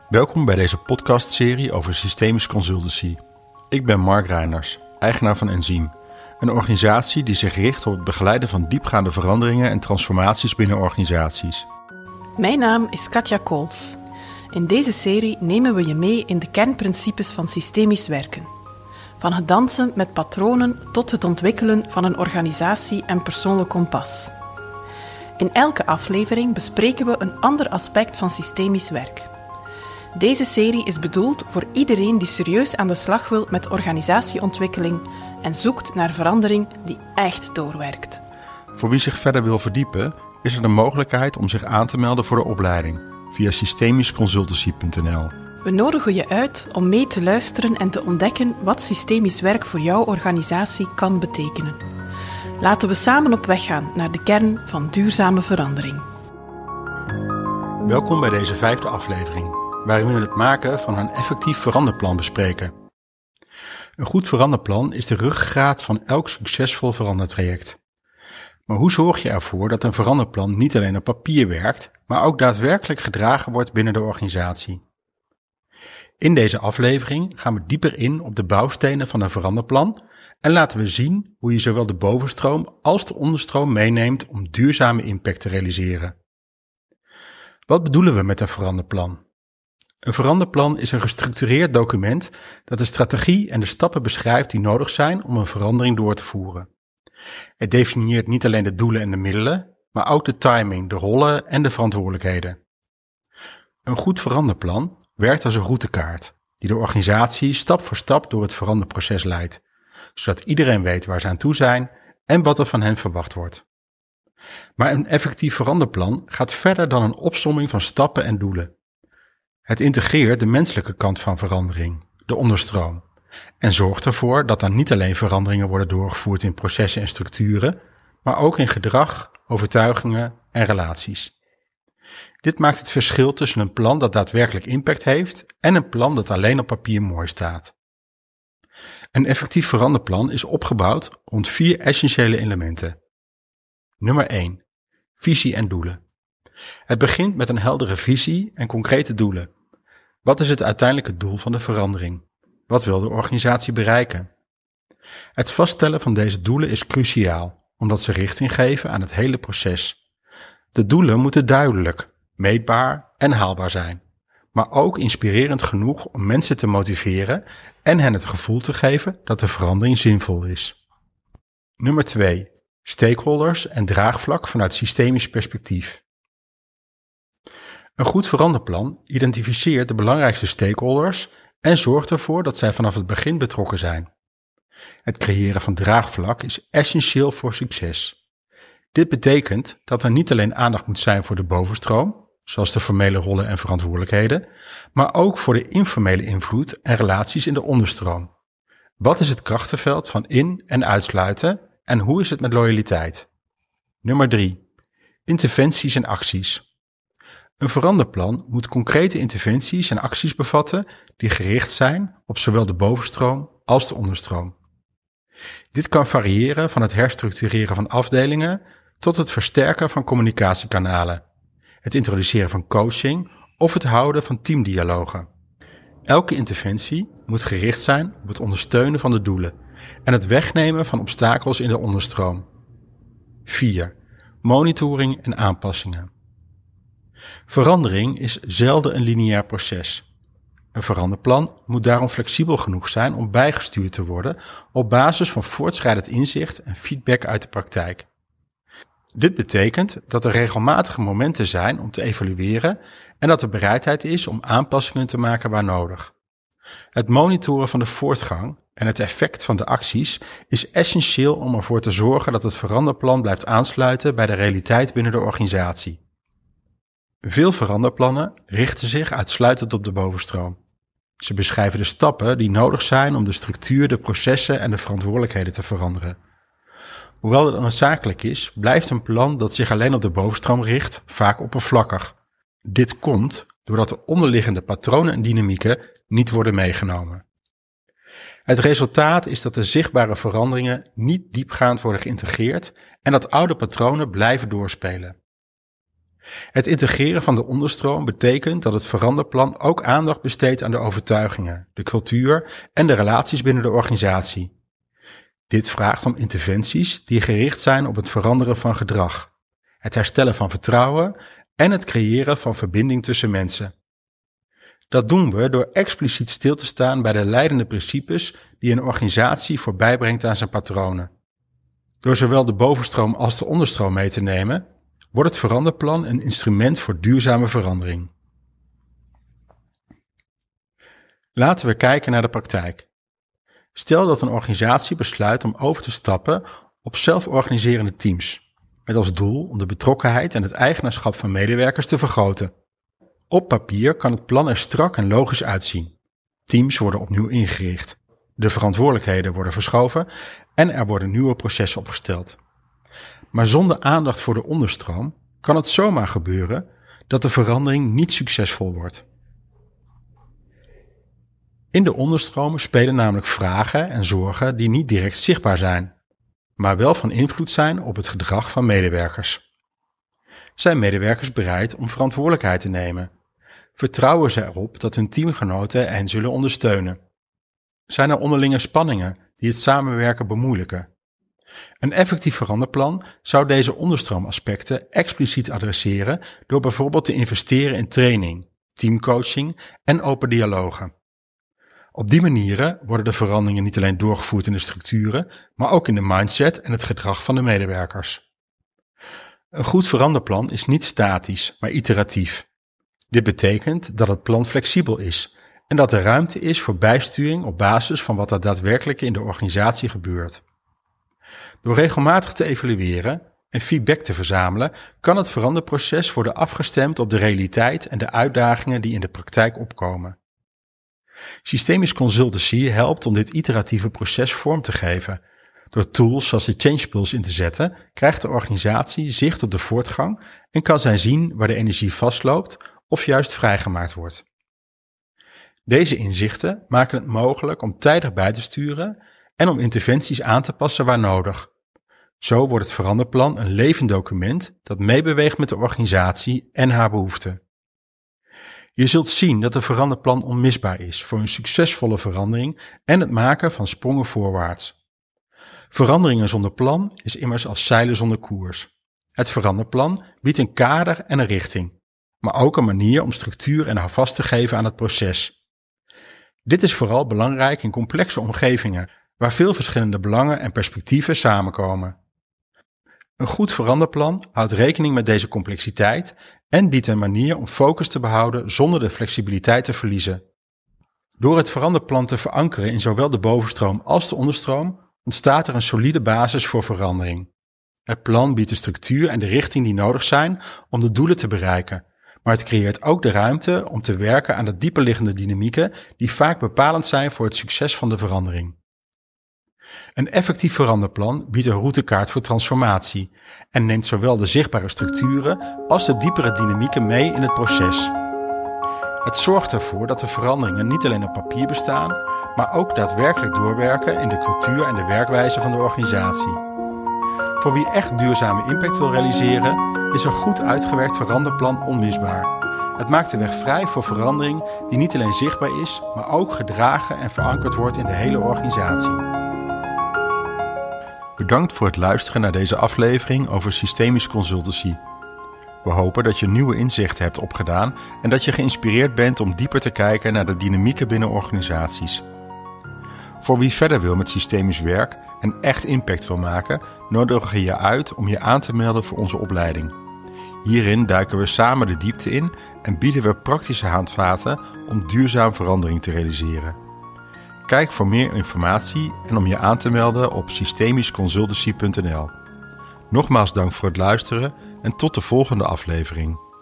Welkom bij deze podcastserie over systemisch consultancy. Ik ben Mark Reinders, eigenaar van Enzym, een organisatie die zich richt op het begeleiden van diepgaande veranderingen en transformaties binnen organisaties. Mijn naam is Katja Kools. In deze serie nemen we je mee in de kernprincipes van systemisch werken. Van het dansen met patronen tot het ontwikkelen van een organisatie en persoonlijk kompas. In elke aflevering bespreken we een ander aspect van systemisch werk. Deze serie is bedoeld voor iedereen die serieus aan de slag wil met organisatieontwikkeling en zoekt naar verandering die echt doorwerkt. Voor wie zich verder wil verdiepen, is er de mogelijkheid om zich aan te melden voor de opleiding via systemischconsultancy.nl. We nodigen je uit om mee te luisteren en te ontdekken wat systemisch werk voor jouw organisatie kan betekenen. Laten we samen op weg gaan naar de kern van duurzame verandering. Welkom bij deze 5e aflevering, waarin we het maken van een effectief veranderplan bespreken. Een goed veranderplan is de ruggengraat van elk succesvol verandertraject. Maar hoe zorg je ervoor dat een veranderplan niet alleen op papier werkt, maar ook daadwerkelijk gedragen wordt binnen de organisatie? In deze aflevering gaan we dieper in op de bouwstenen van een veranderplan en laten we zien hoe je zowel de bovenstroom als de onderstroom meeneemt om duurzame impact te realiseren. Wat bedoelen we met een veranderplan? Een veranderplan is een gestructureerd document dat de strategie en de stappen beschrijft die nodig zijn om een verandering door te voeren. Het definieert niet alleen de doelen en de middelen, maar ook de timing, de rollen en de verantwoordelijkheden. Een goed veranderplan werkt als een routekaart die de organisatie stap voor stap door het veranderproces leidt, zodat iedereen weet waar ze aan toe zijn en wat er van hen verwacht wordt. Maar een effectief veranderplan gaat verder dan een opsomming van stappen en doelen. Het integreert de menselijke kant van verandering, de onderstroom, en zorgt ervoor dat er niet alleen veranderingen worden doorgevoerd in processen en structuren, maar ook in gedrag, overtuigingen en relaties. Dit maakt het verschil tussen een plan dat daadwerkelijk impact heeft en een plan dat alleen op papier mooi staat. Een effectief veranderplan is opgebouwd rond 4 essentiële elementen. Nummer 1. Visie en doelen. Het begint met een heldere visie en concrete doelen. Wat is het uiteindelijke doel van de verandering? Wat wil de organisatie bereiken? Het vaststellen van deze doelen is cruciaal, omdat ze richting geven aan het hele proces. De doelen moeten duidelijk, meetbaar en haalbaar zijn, maar ook inspirerend genoeg om mensen te motiveren en hen het gevoel te geven dat de verandering zinvol is. Nummer 2. Stakeholders en draagvlak vanuit systemisch perspectief. Een goed veranderplan identificeert de belangrijkste stakeholders en zorgt ervoor dat zij vanaf het begin betrokken zijn. Het creëren van draagvlak is essentieel voor succes. Dit betekent dat er niet alleen aandacht moet zijn voor de bovenstroom, zoals de formele rollen en verantwoordelijkheden, maar ook voor de informele invloed en relaties in de onderstroom. Wat is het krachtenveld van in- en uitsluiten en hoe is het met loyaliteit? Nummer 3. Interventies en acties. Een veranderplan moet concrete interventies en acties bevatten die gericht zijn op zowel de bovenstroom als de onderstroom. Dit kan variëren van het herstructureren van afdelingen tot het versterken van communicatiekanalen, het introduceren van coaching of het houden van teamdialogen. Elke interventie moet gericht zijn op het ondersteunen van de doelen en het wegnemen van obstakels in de onderstroom. 4. Monitoring en aanpassingen. Verandering is zelden een lineair proces. Een veranderplan moet daarom flexibel genoeg zijn om bijgestuurd te worden op basis van voortschrijdend inzicht en feedback uit de praktijk. Dit betekent dat er regelmatige momenten zijn om te evalueren en dat er bereidheid is om aanpassingen te maken waar nodig. Het monitoren van de voortgang en het effect van de acties is essentieel om ervoor te zorgen dat het veranderplan blijft aansluiten bij de realiteit binnen de organisatie. Veel veranderplannen richten zich uitsluitend op de bovenstroom. Ze beschrijven de stappen die nodig zijn om de structuur, de processen en de verantwoordelijkheden te veranderen. Hoewel het noodzakelijk is, blijft een plan dat zich alleen op de bovenstroom richt vaak oppervlakkig. Dit komt doordat de onderliggende patronen en dynamieken niet worden meegenomen. Het resultaat is dat de zichtbare veranderingen niet diepgaand worden geïntegreerd en dat oude patronen blijven doorspelen. Het integreren van de onderstroom betekent dat het veranderplan ook aandacht besteedt aan de overtuigingen, de cultuur en de relaties binnen de organisatie. Dit vraagt om interventies die gericht zijn op het veranderen van gedrag, het herstellen van vertrouwen en het creëren van verbinding tussen mensen. Dat doen we door expliciet stil te staan bij de leidende principes die een organisatie voorbij brengt aan zijn patronen. Door zowel de bovenstroom als de onderstroom mee te nemen, wordt het veranderplan een instrument voor duurzame verandering. Laten we kijken naar de praktijk. Stel dat een organisatie besluit om over te stappen op zelforganiserende teams, met als doel om de betrokkenheid en het eigenaarschap van medewerkers te vergroten. Op papier kan het plan er strak en logisch uitzien. Teams worden opnieuw ingericht, de verantwoordelijkheden worden verschoven en er worden nieuwe processen opgesteld. Maar zonder aandacht voor de onderstroom kan het zomaar gebeuren dat de verandering niet succesvol wordt. In de onderstroom spelen namelijk vragen en zorgen die niet direct zichtbaar zijn, maar wel van invloed zijn op het gedrag van medewerkers. Zijn medewerkers bereid om verantwoordelijkheid te nemen? Vertrouwen ze erop dat hun teamgenoten hen zullen ondersteunen? Zijn er onderlinge spanningen die het samenwerken bemoeilijken? Een effectief veranderplan zou deze onderstroomaspecten expliciet adresseren door bijvoorbeeld te investeren in training, teamcoaching en open dialogen. Op die manieren worden de veranderingen niet alleen doorgevoerd in de structuren, maar ook in de mindset en het gedrag van de medewerkers. Een goed veranderplan is niet statisch, maar iteratief. Dit betekent dat het plan flexibel is en dat er ruimte is voor bijsturing op basis van wat er daadwerkelijk in de organisatie gebeurt. Door regelmatig te evalueren en feedback te verzamelen, kan het veranderproces worden afgestemd op de realiteit en de uitdagingen die in de praktijk opkomen. Systemisch consultancy helpt om dit iteratieve proces vorm te geven. Door tools zoals de Change Pulse in te zetten, krijgt de organisatie zicht op de voortgang en kan zij zien waar de energie vastloopt of juist vrijgemaakt wordt. Deze inzichten maken het mogelijk om tijdig bij te sturen en om interventies aan te passen waar nodig. Zo wordt het veranderplan een levend document dat meebeweegt met de organisatie en haar behoeften. Je zult zien dat een veranderplan onmisbaar is voor een succesvolle verandering en het maken van sprongen voorwaarts. Veranderingen zonder plan is immers als zeilen zonder koers. Het veranderplan biedt een kader en een richting, maar ook een manier om structuur en houvast te geven aan het proces. Dit is vooral belangrijk in complexe omgevingen, waar veel verschillende belangen en perspectieven samenkomen. Een goed veranderplan houdt rekening met deze complexiteit en biedt een manier om focus te behouden zonder de flexibiliteit te verliezen. Door het veranderplan te verankeren in zowel de bovenstroom als de onderstroom ontstaat er een solide basis voor verandering. Het plan biedt de structuur en de richting die nodig zijn om de doelen te bereiken, maar het creëert ook de ruimte om te werken aan de dieperliggende dynamieken die vaak bepalend zijn voor het succes van de verandering. Een effectief veranderplan biedt een routekaart voor transformatie en neemt zowel de zichtbare structuren als de diepere dynamieken mee in het proces. Het zorgt ervoor dat de veranderingen niet alleen op papier bestaan, maar ook daadwerkelijk doorwerken in de cultuur en de werkwijze van de organisatie. Voor wie echt duurzame impact wil realiseren, is een goed uitgewerkt veranderplan onmisbaar. Het maakt de weg vrij voor verandering die niet alleen zichtbaar is, maar ook gedragen en verankerd wordt in de hele organisatie. Bedankt voor het luisteren naar deze aflevering over systemisch consultancy. We hopen dat je nieuwe inzichten hebt opgedaan en dat je geïnspireerd bent om dieper te kijken naar de dynamieken binnen organisaties. Voor wie verder wil met systemisch werk en echt impact wil maken, nodigen we je uit om je aan te melden voor onze opleiding. Hierin duiken we samen de diepte in en bieden we praktische handvaten om duurzaam verandering te realiseren. Kijk voor meer informatie en om je aan te melden op systemischconsultancy.nl. Nogmaals dank voor het luisteren en tot de volgende aflevering.